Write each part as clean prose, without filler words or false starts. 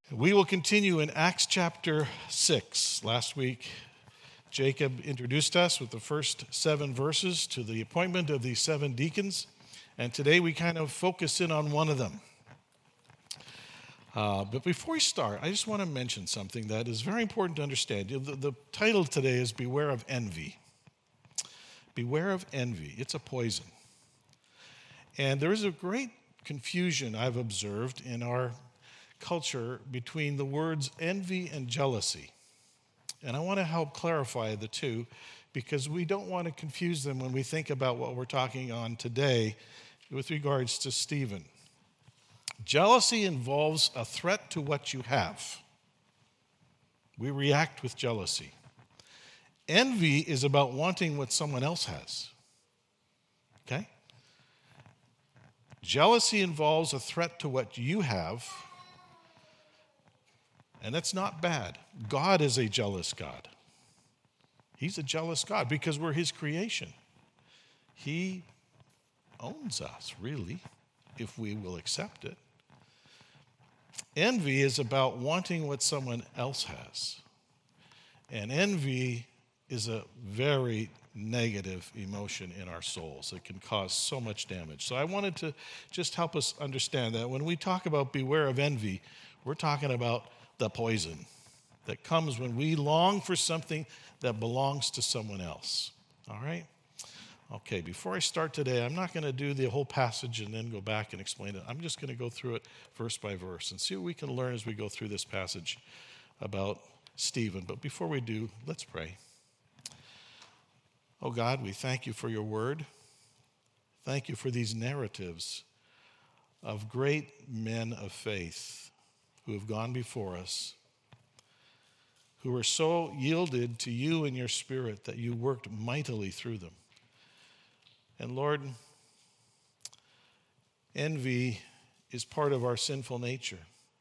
We will continue in Acts chapter 6. Last week, Jacob introduced us with the first 7 verses to the appointment of these 7 deacons, and today we kind of focus in on one of them. But before we start, I just want to mention something that is very important to understand. The title today is Beware of Envy. Beware of envy. It's a poison. And there is a great confusion I've observed in our culture between the words envy and jealousy. And I want to help clarify the two because we don't want to confuse them when we think about what we're talking on today with regards to Stephen. Jealousy involves a threat to what you have. We react with jealousy. Envy is about wanting what someone else has. Okay? Jealousy involves a threat to what you have. And that's not bad. God is a jealous God. He's a jealous God because we're his creation. He owns us, really, if we will accept it. Envy is about wanting what someone else has. And envy is a very negative emotion in our souls. It can cause so much damage. So I wanted to just help us understand that when we talk about beware of envy, we're talking about the poison that comes when we long for something that belongs to someone else. All right? Okay, before I start today, I'm not going to do the whole passage and then go back and explain it. I'm just going to go through it verse by verse and see what we can learn as we go through this passage about Stephen. But before we do, let's pray. Oh God, we thank you for your word. Thank you for these narratives of great men of faith who have gone before us, who are so yielded to you and your Spirit that you worked mightily through them. And Lord, envy is part of our sinful nature.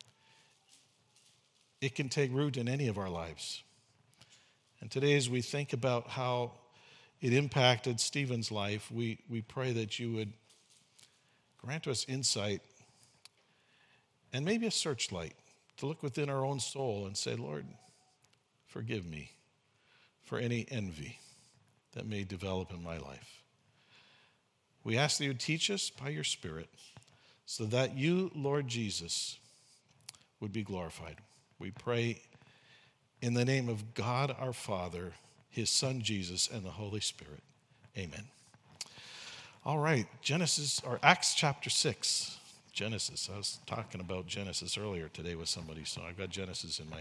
It can take root in any of our lives. And today as we think about how it impacted Stephen's life, we pray that you would grant us insight and maybe a searchlight to look within our own soul and say, Lord, forgive me for any envy that may develop in my life. We ask that you would teach us by your Spirit so that you, Lord Jesus, would be glorified. We pray in the name of God our Father, his Son Jesus, and the Holy Spirit. Amen. All right, Acts chapter 6. Genesis. I was talking about Genesis earlier today with somebody, so I've got Genesis in my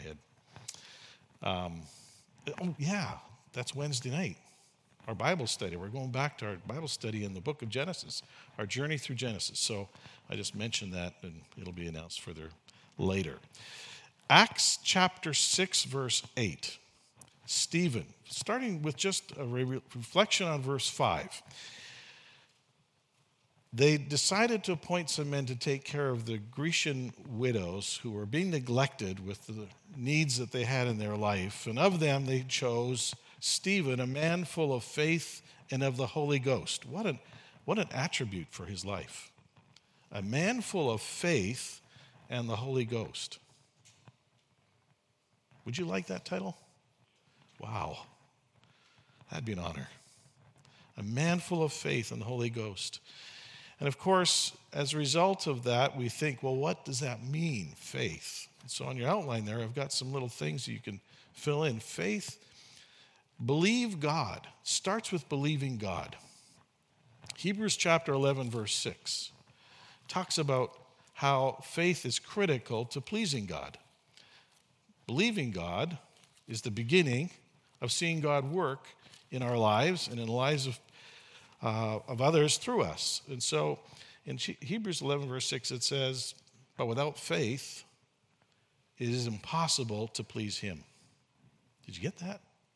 head. That's Wednesday night, our Bible study. We're going back to our Bible study in the book of Genesis, our journey through Genesis. So I just mentioned that, and it'll be announced further later. Acts chapter 6, verse 8. Stephen, starting with just a reflection on verse 5. They decided to appoint some men to take care of the Grecian widows who were being neglected with the needs that they had in their life. And of them, they chose Stephen, a man full of faith and of the Holy Ghost. What an attribute for his life. A man full of faith and the Holy Ghost. Would you like that title? Wow. That'd be an honor. A man full of faith and the Holy Ghost. And of course, as a result of that, we think, well, what does that mean, faith? And so on your outline there, I've got some little things you can fill in. Faith, believe God, starts with believing God. Hebrews chapter 11, verse 6 talks about how faith is critical to pleasing God. Believing God is the beginning of seeing God work in our lives and in the lives of others through us. And so in Hebrews 11, verse 6, it says, but without faith, it is impossible to please him. Did you get that?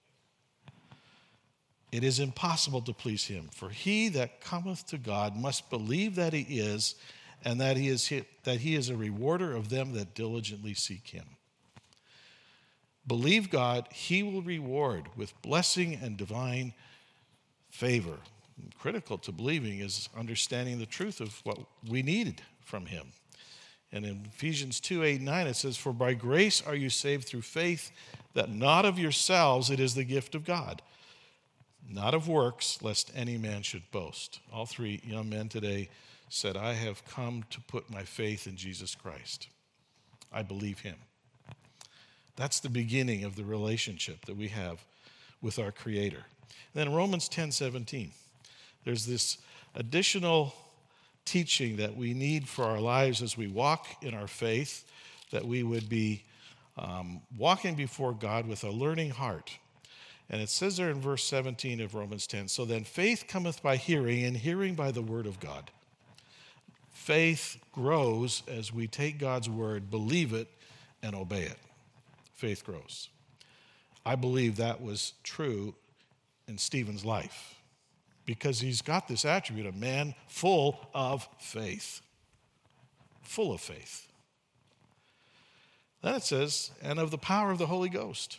It is impossible to please him. For he that cometh to God must believe that he is, and that he is a rewarder of them that diligently seek him. Believe God, he will reward with blessing and divine favor. Critical to believing is understanding the truth of what we need from him. And in Ephesians 2:8-9, it says, "For by grace are you saved through faith, that not of yourselves, it is the gift of God, not of works, lest any man should boast." All three young men today said, "I have come to put my faith in Jesus Christ. I believe him." That's the beginning of the relationship that we have with our Creator. Then Romans 10:17, there's this additional teaching that we need for our lives as we walk in our faith, that we would be walking before God with a learning heart. And it says there in verse 17 of Romans 10, "So then faith cometh by hearing, and hearing by the word of God." Faith grows as we take God's word, believe it, and obey it. Faith grows. I believe that was true in Stephen's life, because he's got this attribute, a man full of faith. Full of faith. Then it says, "and of the power of the Holy Ghost."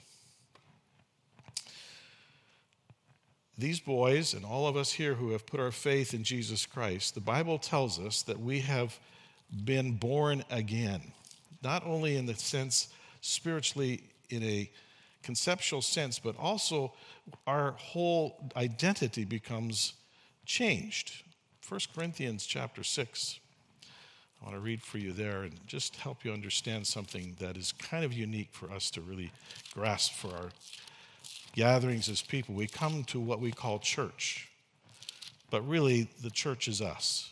These boys and all of us here who have put our faith in Jesus Christ, the Bible tells us that we have been born again. Not only in the sense spiritually in a conceptual sense, but also our whole identity becomes changed. 1 Corinthians chapter 6. I want to read for you there and just help you understand something that is kind of unique for us to really grasp for our gatherings as people. We come to what we call church, but really the church is us.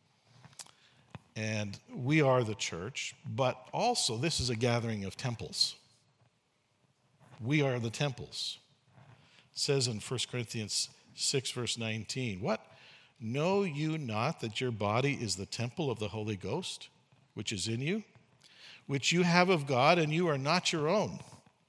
And we are the church, but also this is a gathering of temples. We are the temples. It says in 1 Corinthians 6, verse 19, "What? Know you not that your body is the temple of the Holy Ghost, which is in you, which you have of God, and you are not your own?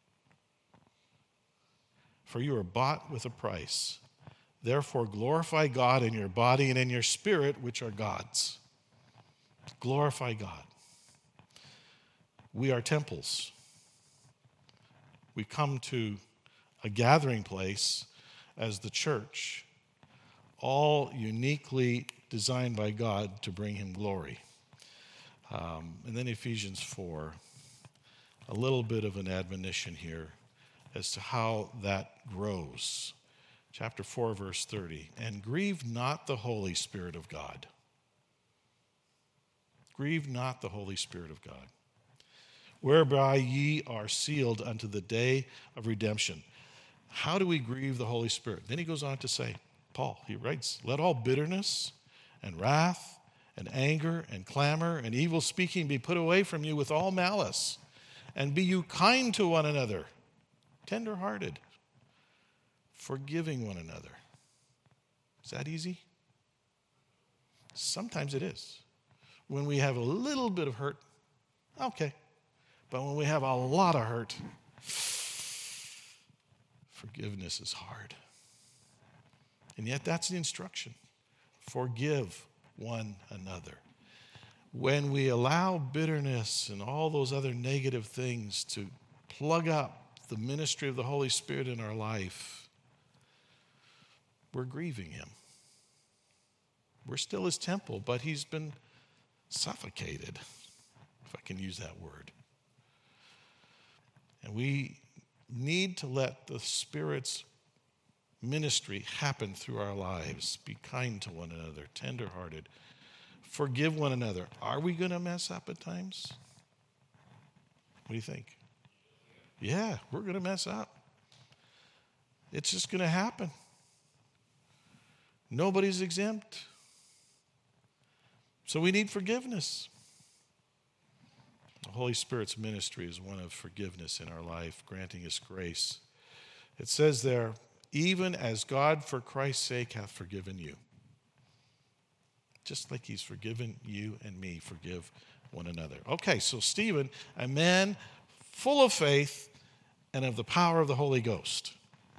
For you are bought with a price. Therefore glorify God in your body and in your spirit, which are God's." Glorify God. We are temples. We come to a gathering place as the church, all uniquely designed by God to bring him glory. And then Ephesians 4, a little bit of an admonition here as to how that grows. Chapter 4, verse 30, "And grieve not the Holy Spirit of God." Grieve not the Holy Spirit of God, "whereby ye are sealed unto the day of redemption." How do we grieve the Holy Spirit? Then he goes on to say, Paul, he writes, "Let all bitterness and wrath and anger and clamor and evil speaking be put away from you with all malice, and be you kind to one another, tender-hearted, forgiving one another." Is that easy? Sometimes it is. When we have a little bit of hurt, okay. But when we have a lot of hurt, forgiveness is hard. And yet that's the instruction. Forgive one another. When we allow bitterness and all those other negative things to plug up the ministry of the Holy Spirit in our life, we're grieving him. We're still his temple, but he's been suffocated, if I can use that word. And we need to let the Spirit's ministry happen through our lives. Be kind to one another, tenderhearted, forgive one another. Are we going to mess up at times? What do you think? Yeah, we're going to mess up. It's just going to happen. Nobody's exempt. So we need forgiveness. The Holy Spirit's ministry is one of forgiveness in our life, granting us grace. It says there, "Even as God for Christ's sake hath forgiven you." Just like he's forgiven you and me, forgive one another. Okay, so Stephen, a man full of faith and of the power of the Holy Ghost.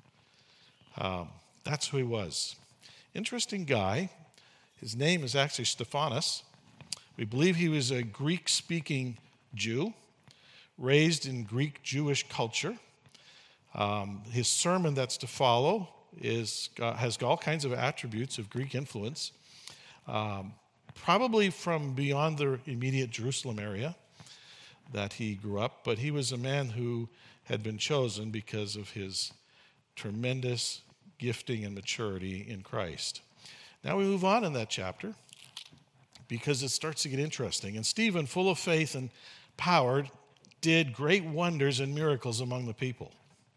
That's who he was. Interesting guy. His name is actually Stephanas. We believe he was a Greek-speaking Jew, raised in Greek Jewish culture. His sermon that's to follow has all kinds of attributes of Greek influence. probably from beyond the immediate Jerusalem area that he grew up, but he was a man who had been chosen because of his tremendous gifting and maturity in Christ. Now we move on in that chapter because it starts to get interesting. And Stephen, full of faith and power, did great wonders and miracles among the people.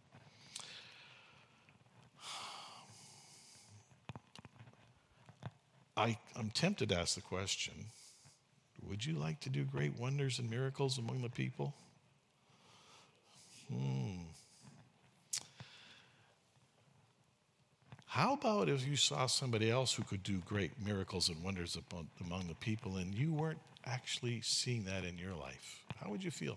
I'm tempted to ask the question, would you like to do great wonders and miracles among the people? How about if you saw somebody else who could do great miracles and wonders among the people and you weren't actually seeing that in your life? How would you feel?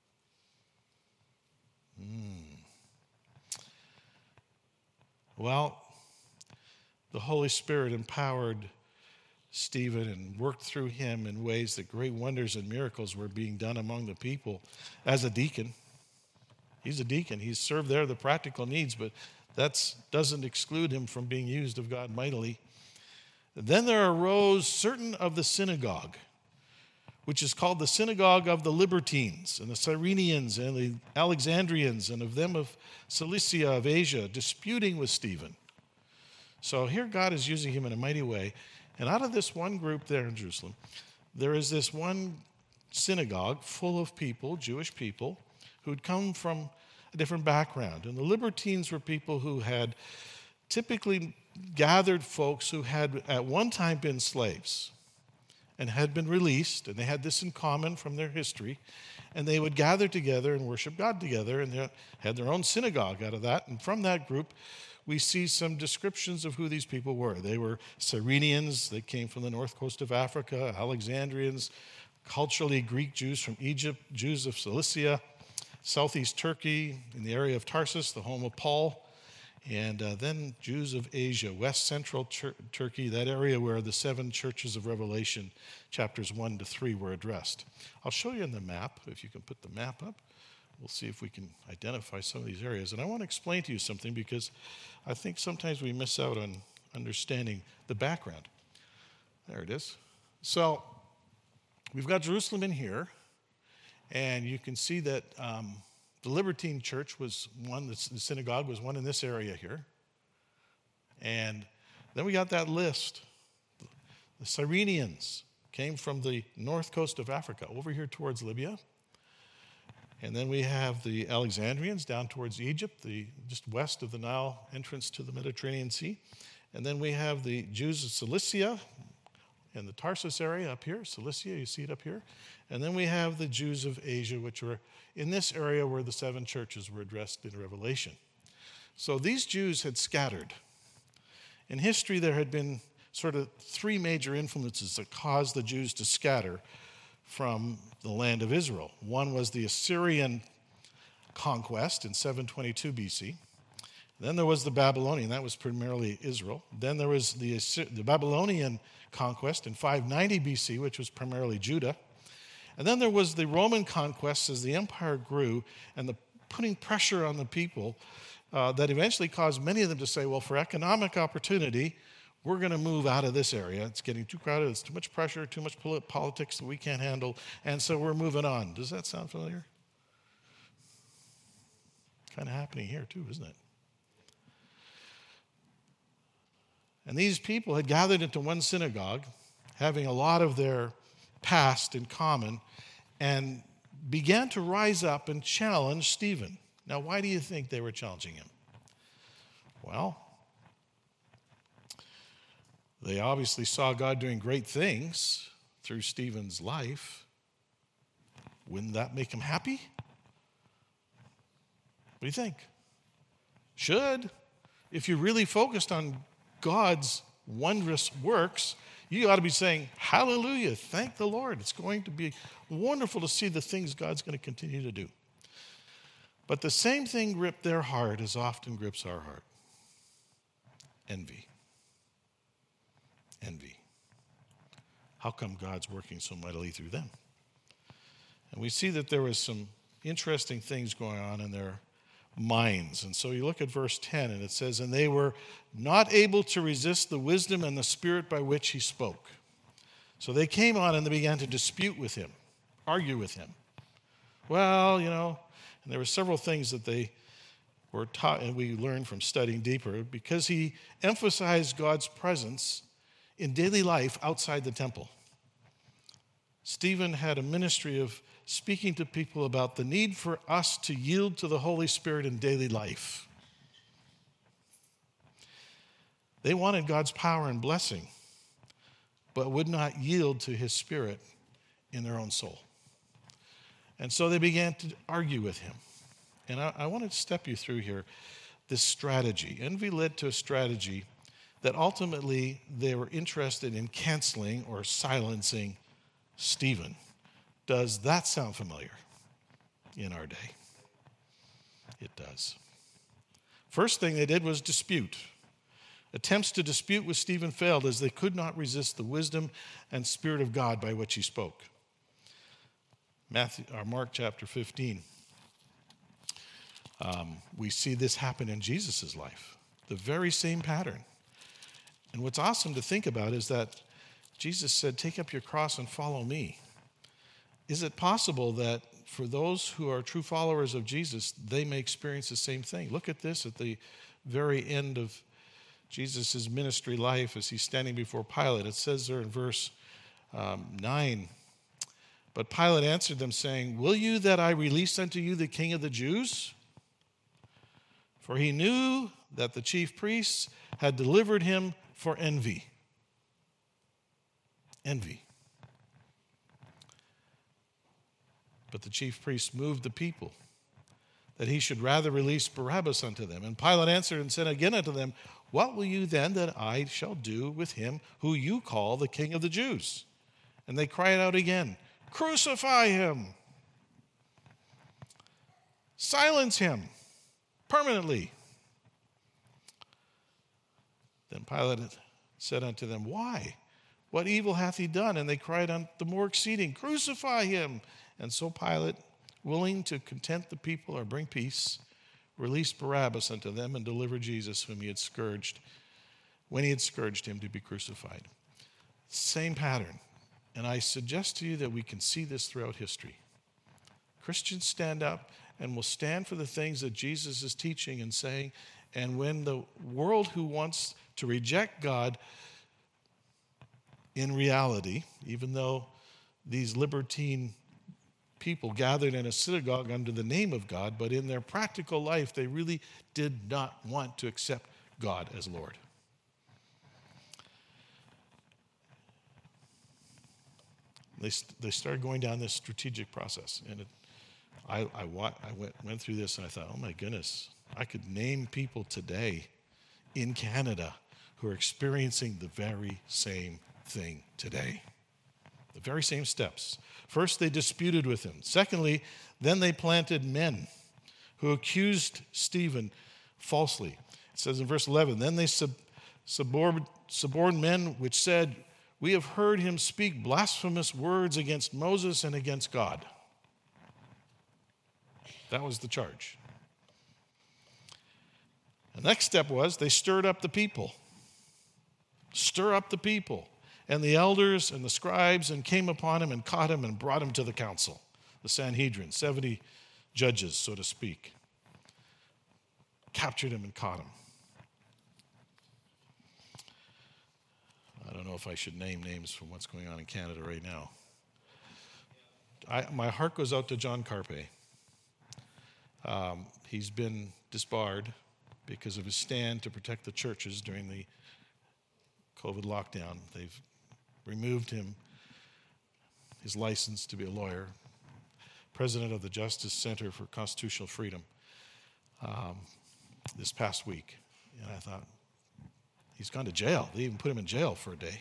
Well, the Holy Spirit empowered Stephen and worked through him in ways that great wonders and miracles were being done among the people as a deacon. He's a deacon. He's served there the practical needs, but that doesn't exclude him from being used of God mightily. Then there arose certain of the synagogue, which is called the synagogue of the Libertines, and the Cyrenians, and the Alexandrians, and of them of Cilicia, of Asia, disputing with Stephen. So here God is using him in a mighty way. And out of this one group there in Jerusalem, there is this one synagogue full of people, Jewish people, who'd come from a different background. And the Libertines were people who had typically gathered folks who had at one time been slaves and had been released, and they had this in common from their history, and they would gather together and worship God together, and they had their own synagogue out of that. And from that group, we see some descriptions of who these people were. They were Cyrenians, they came from the north coast of Africa, Alexandrians, culturally Greek Jews from Egypt, Jews of Cilicia, southeast Turkey, in the area of Tarsus, the home of Paul, and then Jews of Asia, west central Turkey, that area where the 7 churches of Revelation, chapters 1 to 3, were addressed. I'll show you in the map, if you can put the map up. We'll see if we can identify some of these areas. And I want to explain to you something because I think sometimes we miss out on understanding the background. There it is. So we've got Jerusalem in here, and you can see that the Libertine church was one, the synagogue was one in this area here. And then we got that list. The Cyrenians came from the north coast of Africa, over here towards Libya. And then we have the Alexandrians down towards Egypt, just west of the Nile entrance to the Mediterranean Sea. And then we have the Jews of Cilicia in the Tarsus area up here, Cilicia, you see it up here. And then we have the Jews of Asia, which were in this area where the 7 churches were addressed in Revelation. So these Jews had scattered. In history, there had been sort of 3 major influences that caused the Jews to scatter from the land of Israel. One was the Assyrian conquest in 722 BC. Then there was the Babylonian, that was primarily Israel. Then there was the Babylonian conquest in 590 BC, which was primarily Judah. And then there was the Roman conquest as the empire grew and the putting pressure on the people that eventually caused many of them to say, well, for economic opportunity, we're going to move out of this area. It's getting too crowded. It's too much pressure, too much politics that we can't handle. And so we're moving on. Does that sound familiar? Kind of happening here too, isn't it? And these people had gathered into one synagogue, having a lot of their past in common, and began to rise up and challenge Stephen. Now, why do you think they were challenging him? Well, they obviously saw God doing great things through Stephen's life. Wouldn't that make him happy? What do you think? Should. If you're really focused on God's wondrous works, you ought to be saying, hallelujah, thank the Lord. It's going to be wonderful to see the things God's going to continue to do. But the same thing gripped their heart as often grips our heart. Envy. Envy. How come God's working so mightily through them? And we see that there was some interesting things going on in their minds. And so you look at verse 10 and it says, and they were not able to resist the wisdom and the spirit by which he spoke. So they came on and they began to dispute with him, argue with him. Well, and there were several things that they were taught, and we learned from studying deeper, because he emphasized God's presence in daily life outside the temple. Stephen had a ministry of speaking to people about the need for us to yield to the Holy Spirit in daily life. They wanted God's power and blessing, but would not yield to his Spirit in their own soul. And so they began to argue with him. And I want to step you through here this strategy. Envy led to a strategy that ultimately they were interested in canceling or silencing Stephen. Does that sound familiar in our day? It does. First thing they did was dispute. Attempts to dispute with Stephen failed as they could not resist the wisdom and Spirit of God by which he spoke. Mark chapter 15. We see this happen in Jesus' life. The very same pattern. And what's awesome to think about is that Jesus said, "Take up your cross and follow me." Is it possible that for those who are true followers of Jesus, they may experience the same thing? Look at this at the very end of Jesus' ministry life as he's standing before Pilate. It says there in verse 9, "But Pilate answered them, saying, 'Will you that I release unto you the King of the Jews?' For he knew that the chief priests had delivered him for envy." Envy. But the chief priests moved the people that he should rather release Barabbas unto them. And Pilate answered and said again unto them, "What will you then that I shall do with him who you call the King of the Jews?" And they cried out again, "Crucify him! Silence him permanently." Then Pilate said unto them, "Why? What evil hath he done?" And they cried on the more exceeding, "Crucify him!" And so Pilate, willing to content the people or bring peace, released Barabbas unto them and delivered Jesus, whom he had scourged, when he had scourged him, to be crucified. Same pattern. And I suggest to you that we can see this throughout history. Christians stand up and will stand for the things that Jesus is teaching and saying, and when the world who wants to reject God in reality, even though these libertine people gathered in a synagogue under the name of God, but in their practical life, they really did not want to accept God as Lord. They started going down this strategic process. And I went through this and I thought, oh my goodness, I could name people today in Canada who are experiencing the very same thing today. The very same steps. First, they disputed with him. Secondly, then they planted men who accused Stephen falsely. It says in verse 11, "Then they suborned men which said, 'We have heard him speak blasphemous words against Moses and against God.'" That was the charge. The next step was they stirred up the people. Stir up the people. And the elders and the scribes and came upon him and caught him and brought him to the council, the Sanhedrin, 70 judges, so to speak. Captured him and caught him. I don't know if I should name names from what's going on in Canada right now. My heart goes out to John Carpe. He's been disbarred because of his stand to protect the churches during the COVID lockdown. They've removed his license to be a lawyer, president of the Justice Center for Constitutional Freedom, this past week. And I thought, he's gone to jail. They even put him in jail for a day.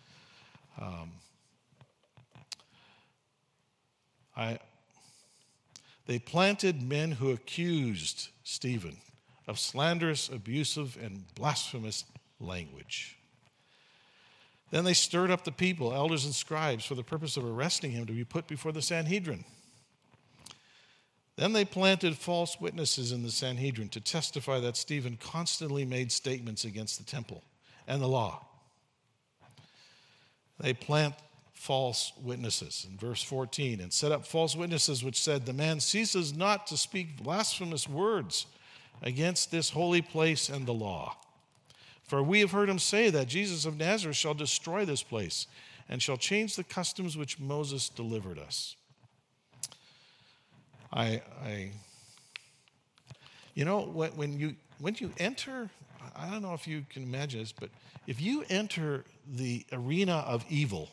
They planted men who accused Stephen of slanderous, abusive, and blasphemous language. Then they stirred up the people, elders and scribes, for the purpose of arresting him to be put before the Sanhedrin. Then they planted false witnesses in the Sanhedrin to testify that Stephen constantly made statements against the temple and the law. They false witnesses. In verse 14, and set up false witnesses which said, the man ceases not to speak blasphemous words against this holy place and the law. For we have heard him say that Jesus of Nazareth shall destroy this place and shall change the customs which Moses delivered us. When you enter, I don't know if you can imagine this, but if you enter the arena of evil,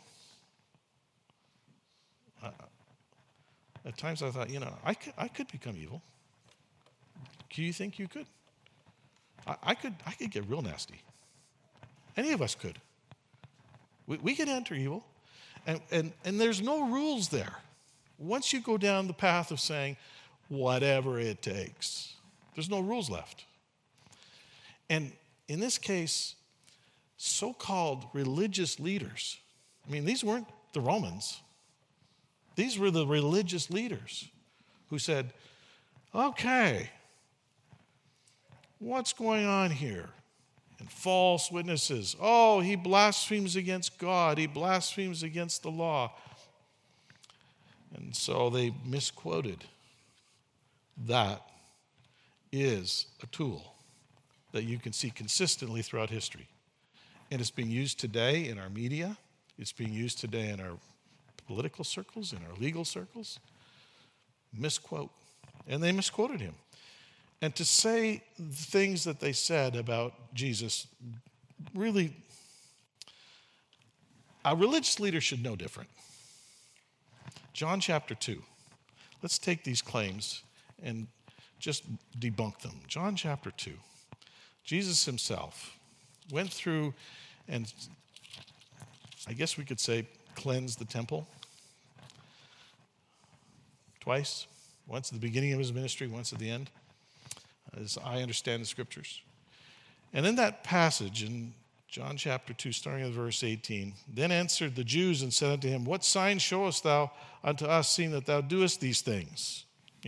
at times I thought, I could become evil. Do you think you could? I could get real nasty. Any of us could. We could enter evil, and there's no rules there. Once you go down the path of saying, whatever it takes, there's no rules left. And in this case, so-called religious leaders, these weren't the Romans. These were the religious leaders who said, okay, what's going on here? And false witnesses. Oh, he blasphemes against God. He blasphemes against the law. And so they misquoted. That is a tool that you can see consistently throughout history. And it's being used today in our media. It's being used today in our political circles, in our legal circles. Misquote. And they misquoted him. And to say the things that they said about Jesus, really, a religious leader should know different. John chapter 2. Let's take these claims and just debunk them. John chapter 2. Jesus himself went through and, I guess we could say, cleansed the temple twice. Once at the beginning of his ministry, once at the end, as I understand the scriptures. And in that passage in John chapter 2, starting at verse 18, then answered the Jews and said unto him, what sign showest thou unto us, seeing that thou doest these things?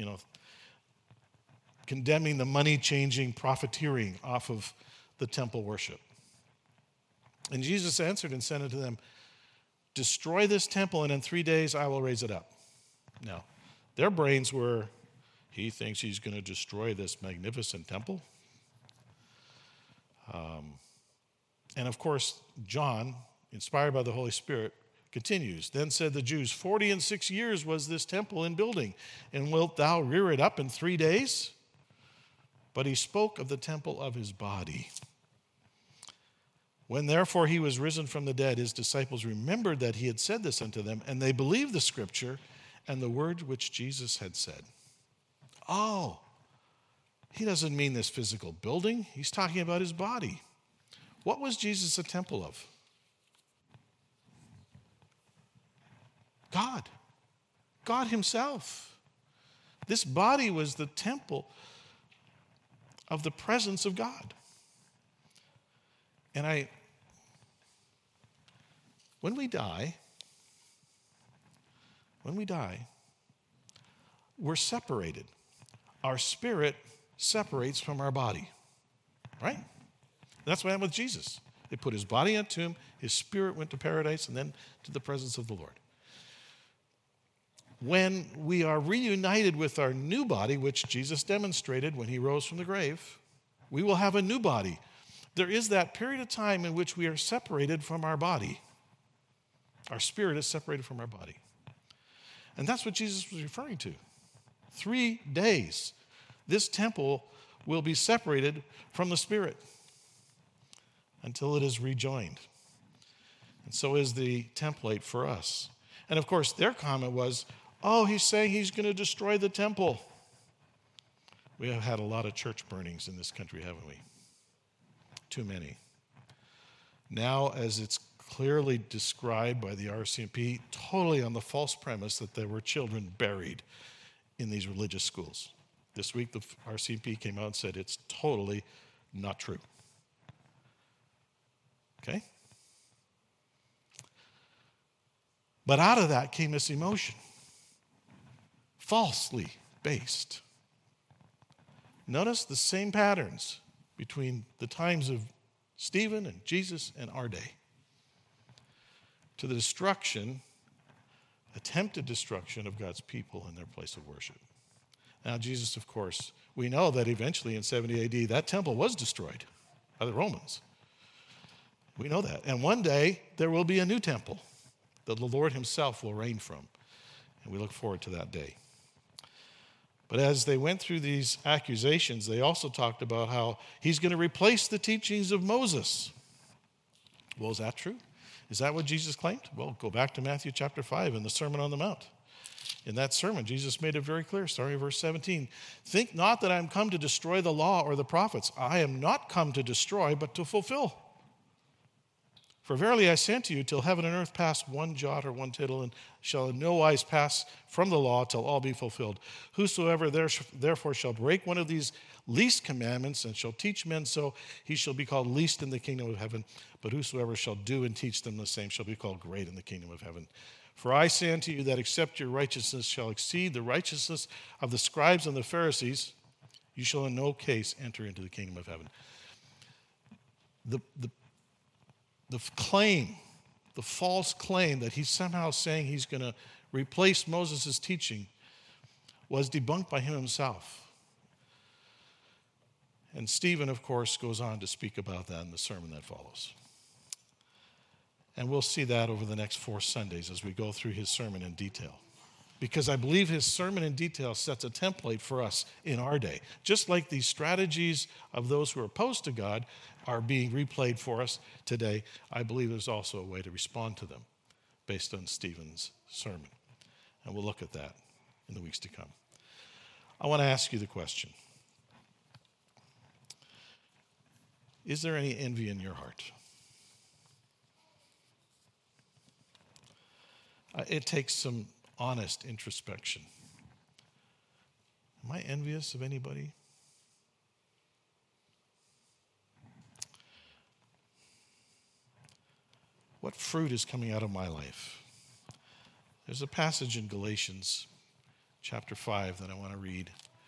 Condemning the money-changing profiteering off of the temple worship. And Jesus answered and said unto them, destroy this temple, and in 3 days I will raise it up. Now, their brains were, he thinks he's going to destroy this magnificent temple. And of course, John, inspired by the Holy Spirit, continues. Then said the Jews, 46 years was this temple in building, and wilt thou rear it up in 3 days? But he spoke of the temple of his body. When therefore he was risen from the dead, his disciples remembered that he had said this unto them, and they believed the scripture and the word which Jesus had said. Oh, he doesn't mean this physical building. He's talking about his body. What was Jesus a temple of? God. God himself. This body was the temple of the presence of God. And when we die, we're separated. Our spirit separates from our body, right? That's what happened with Jesus. They put his body in a tomb, his spirit went to paradise, and then to the presence of the Lord. When we are reunited with our new body, which Jesus demonstrated when he rose from the grave, we will have a new body. There is that period of time in which we are separated from our body. Our spirit is separated from our body. And that's what Jesus was referring to. 3 days, this temple will be separated from the spirit until it is rejoined. And so is the template for us. And of course, their comment was, oh, he's saying he's going to destroy the temple. We have had a lot of church burnings in this country, haven't we? Too many. Now, as it's clearly described by the RCMP, totally on the false premise that there were children buried in these religious schools. This week, the RCMP came out and said it's totally not true. Okay? But out of that came this emotion, falsely based. Notice the same patterns between the times of Stephen and Jesus and our day. To the destruction attempted destruction of God's people in their place of worship. Now, Jesus, of course, we know that eventually in 70 AD, that temple was destroyed by the Romans. We know that. And one day, there will be a new temple that the Lord himself will reign from. And we look forward to that day. But as they went through these accusations, they also talked about how he's going to replace the teachings of Moses. Well, is that true? Is that what Jesus claimed? Well, go back to Matthew chapter 5 in the Sermon on the Mount. In that sermon, Jesus made it very clear, starting in verse 17. Think not that I am come to destroy the law or the prophets. I am not come to destroy, but to fulfill. For verily I say unto you, till heaven and earth pass, one jot or one tittle, and shall in no wise pass from the law till all be fulfilled. Whosoever therefore shall break one of these least commandments and shall teach men so, he shall be called least in the kingdom of heaven. But whosoever shall do and teach them the same shall be called great in the kingdom of heaven. For I say unto you that except your righteousness shall exceed the righteousness of the scribes and the Pharisees, you shall in no case enter into the kingdom of heaven. The claim, the false claim that he's somehow saying he's going to replace Moses' teaching was debunked by him himself. And Stephen, of course, goes on to speak about that in the sermon that follows. And we'll see that over the next 4 Sundays as we go through his sermon in detail. Because I believe his sermon in detail sets a template for us in our day. Just like these strategies of those who are opposed to God are being replayed for us today, I believe there's also a way to respond to them based on Stephen's sermon. And we'll look at that in the weeks to come. I want to ask you the question. Is there any envy in your heart? It takes some honest introspection. Am I envious of anybody? What fruit is coming out of my life? There's a passage in Galatians chapter 5 that I want to read.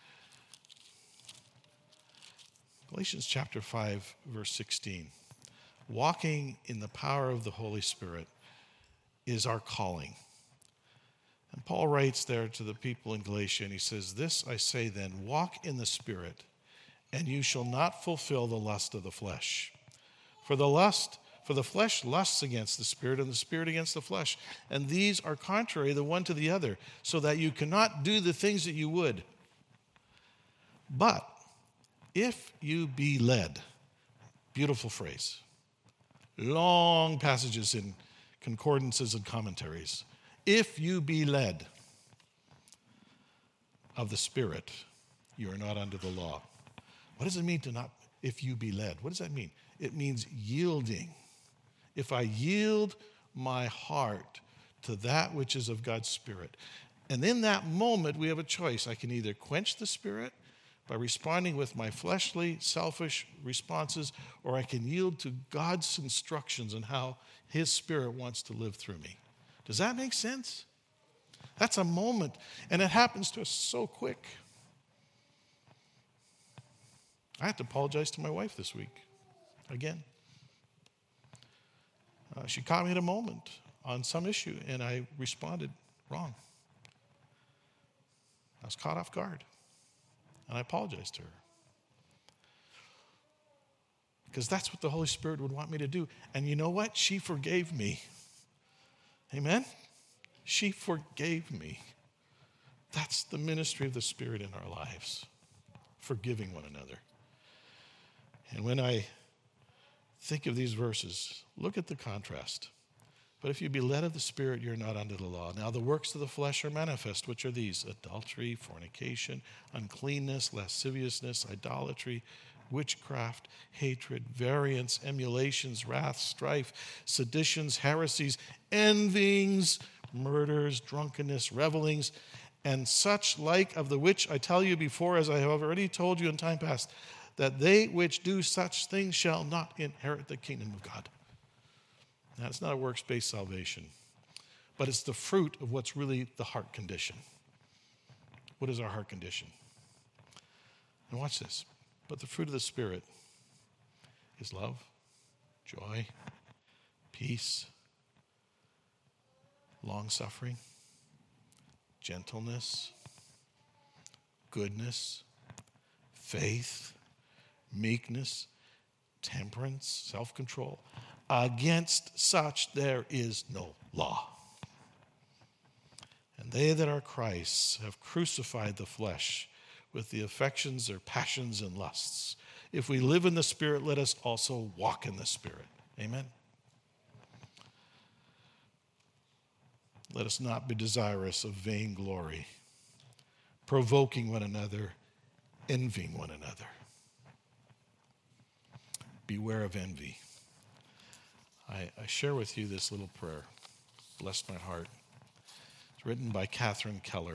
Galatians chapter 5, verse 16. Walking in the power of the Holy Spirit is our calling. And Paul writes there to the people in Galatia, and he says, "This I say then, walk in the Spirit, and you shall not fulfill the lust of the flesh. For the flesh lusts against the Spirit, and the Spirit against the flesh. And these are contrary the one to the other, so that you cannot do the things that you would. But if you be led," beautiful phrase, long passages in concordances and commentaries. If you be led of the Spirit, you are not under the law. What does it mean to not, if you be led? What does that mean? It means yielding. If I yield my heart to that which is of God's Spirit. And in that moment, we have a choice. I can either quench the Spirit by responding with my fleshly, selfish responses, or I can yield to God's instructions on how His Spirit wants to live through me. Does that make sense? That's a moment, and it happens to us so quick. I had to apologize to my wife this week, again. She caught me at a moment on some issue, and I responded wrong. I was caught off guard, and I apologized to her. Because that's what the Holy Spirit would want me to do. And you know what? She forgave me. Amen? She forgave me. That's the ministry of the Spirit in our lives, forgiving one another. And when I think of these verses, look at the contrast. But if you be led of the Spirit, you're not under the law. Now the works of the flesh are manifest, which are these: adultery, fornication, uncleanness, lasciviousness, idolatry, witchcraft, hatred, variance, emulations, wrath, strife, seditions, heresies, envyings, murders, drunkenness, revelings, and such like, of the which I tell you before, as I have already told you in time past, that they which do such things shall not inherit the kingdom of God. Now, it's not a works-based salvation, but it's the fruit of what's really the heart condition. What is our heart condition? And watch this. But the fruit of the Spirit is love, joy, peace, long-suffering, gentleness, goodness, faith, meekness, temperance, self-control. Against such there is no law. And they that are Christ's have crucified the flesh with the affections, their passions, and lusts. If we live in the Spirit, let us also walk in the Spirit. Amen. Let us not be desirous of vainglory, provoking one another, envying one another. Beware of envy. I share with you this little prayer. Bless my heart. It's written by Catherine Keller.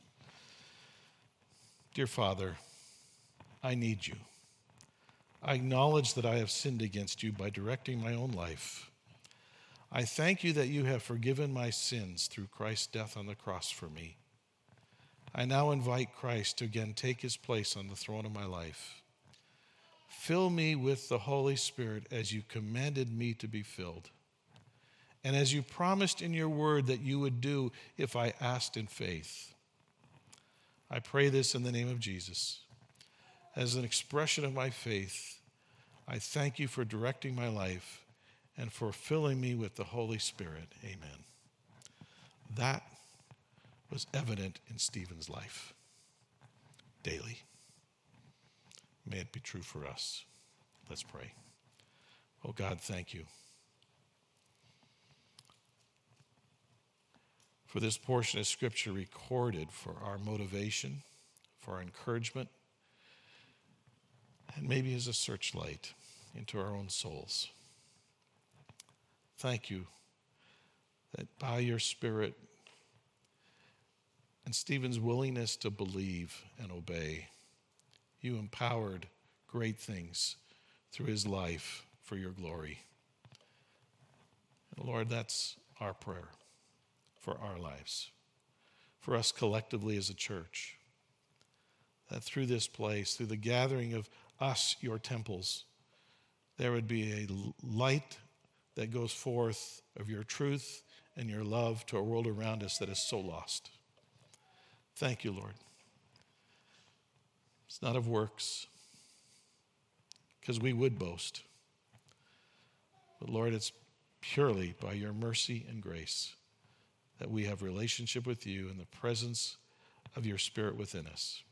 Dear Father, I need you. I acknowledge that I have sinned against you by directing my own life. I thank you that you have forgiven my sins through Christ's death on the cross for me. I now invite Christ to again take his place on the throne of my life. Fill me with the Holy Spirit as you commanded me to be filled, and as you promised in your word that you would do if I asked in faith. I pray this in the name of Jesus. As an expression of my faith, I thank you for directing my life and for filling me with the Holy Spirit. Amen. That was evident in Stephen's life daily. May it be true for us. Let's pray. Oh God, thank you for this portion of Scripture recorded for our motivation, for our encouragement, and maybe as a searchlight into our own souls. Thank you that by your Spirit and Stephen's willingness to believe and obey, you empowered great things through his life for your glory. And Lord, that's our prayer for our lives, for us collectively as a church, that through this place, through the gathering of us, your temples, there would be a light that goes forth of your truth and your love to a world around us that is so lost. Thank you, Lord. It's not of works, because we would boast. But Lord, it's purely by your mercy and grace that we have relationship with you in the presence of your Spirit within us.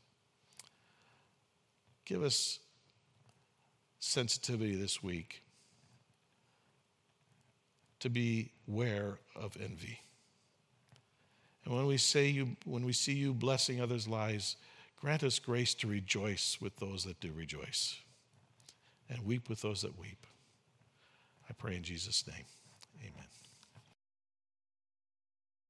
Give us sensitivity this week to be aware of envy. And when we see you blessing others' lives, grant us grace to rejoice with those that do rejoice and weep with those that weep. I pray in Jesus' name. Amen.